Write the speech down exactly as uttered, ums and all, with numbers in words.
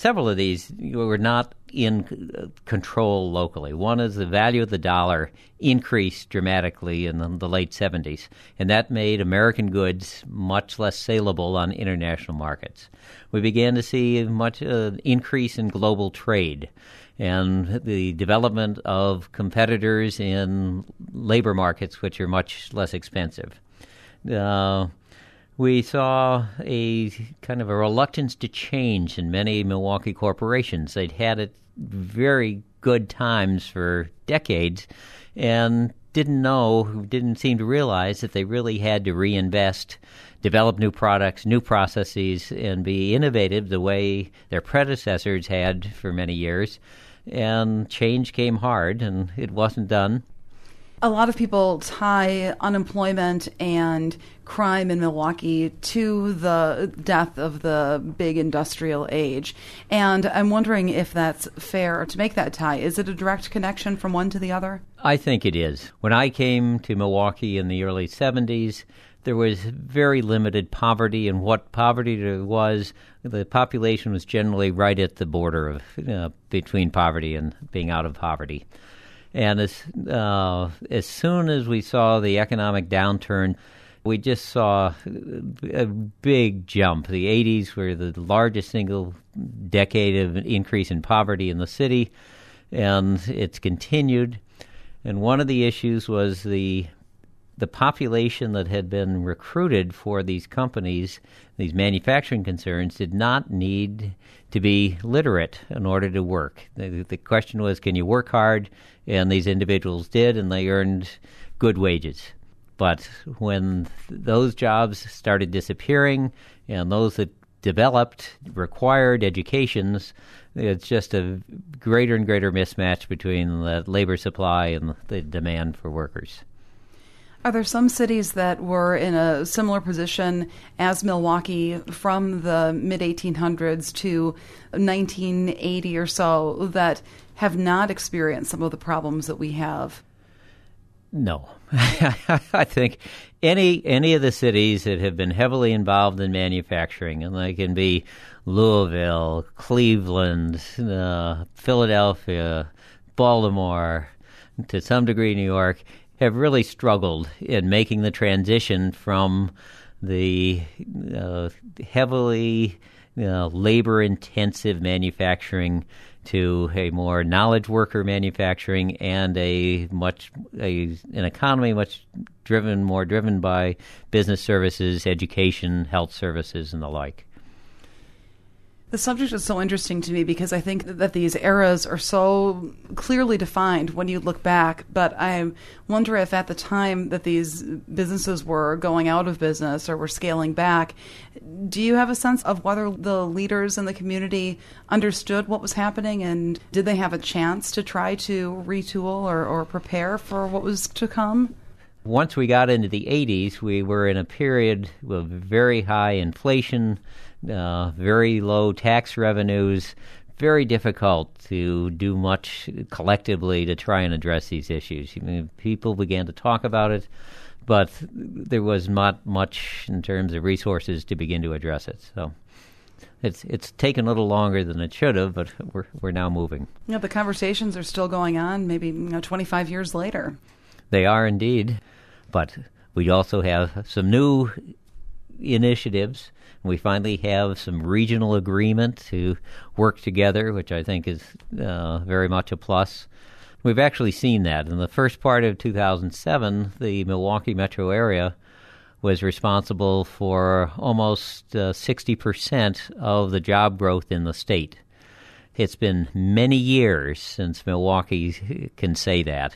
several of these were not in control locally. One is the value of the dollar increased dramatically in the, the late seventies, and that made American goods much less saleable on international markets. We began to see much uh, increase in global trade and the development of competitors in labor markets, which are much less expensive. Uh, we saw a kind of a reluctance to change in many Milwaukee corporations. They'd had it very good times for decades and didn't know, didn't seem to realize that they really had to reinvest, develop new products, new processes, and be innovative the way their predecessors had for many years. And change came hard, and it wasn't done. A lot of people tie unemployment and crime in Milwaukee to the death of the big industrial age. And I'm wondering if that's fair to make that tie. Is it a direct connection from one to the other? I think it is. When I came to Milwaukee in the early seventies, there was very limited poverty, and what poverty was, the population was generally right at the border of uh, between poverty and being out of poverty. And as uh, as soon as we saw the economic downturn, we just saw a big jump. The eighties were the largest single decade of increase in poverty in the city, and it's continued. And one of the issues was the the population that had been recruited for these companies, these manufacturing concerns, did not need to be literate in order to work. The, the question was, can you work hard? And these individuals did, and they earned good wages. But when th- those jobs started disappearing, and those that developed required educations, it's just a greater and greater mismatch between the labor supply and the demand for workers. Are there some cities that were in a similar position as Milwaukee from the mid eighteen hundreds to nineteen eighty or so that have not experienced some of the problems that we have? No. I think any any of the cities that have been heavily involved in manufacturing, and they can be Louisville, Cleveland, uh, Philadelphia, Baltimore, to some degree New York, have really struggled in making the transition from the uh, heavily uh, labor-intensive manufacturing to a more knowledge worker manufacturing and a much a, an economy much driven more driven by business services, education, health services, and the like. The subject is so interesting to me because I think that these eras are so clearly defined when you look back, but I wonder if at the time that these businesses were going out of business or were scaling back, do you have a sense of whether the leaders in the community understood what was happening, and did they have a chance to try to retool or, or prepare for what was to come? Once we got into the eighties, we were in a period of very high inflation, Uh, very low tax revenues, very difficult to do much collectively to try and address these issues. I mean, people began to talk about it, but there was not much in terms of resources to begin to address it. So it's it's taken a little longer than it should have, but we're we're now moving. Yeah, the conversations are still going on, maybe you know, twenty-five years later. They are indeed, but we also have some new initiatives. We finally have some regional agreement to work together, which I think is uh, very much a plus. We've actually seen that. In the first part of two thousand seven, the Milwaukee metro area was responsible for almost uh, sixty percent of the job growth in the state. It's been many years since Milwaukee can say that.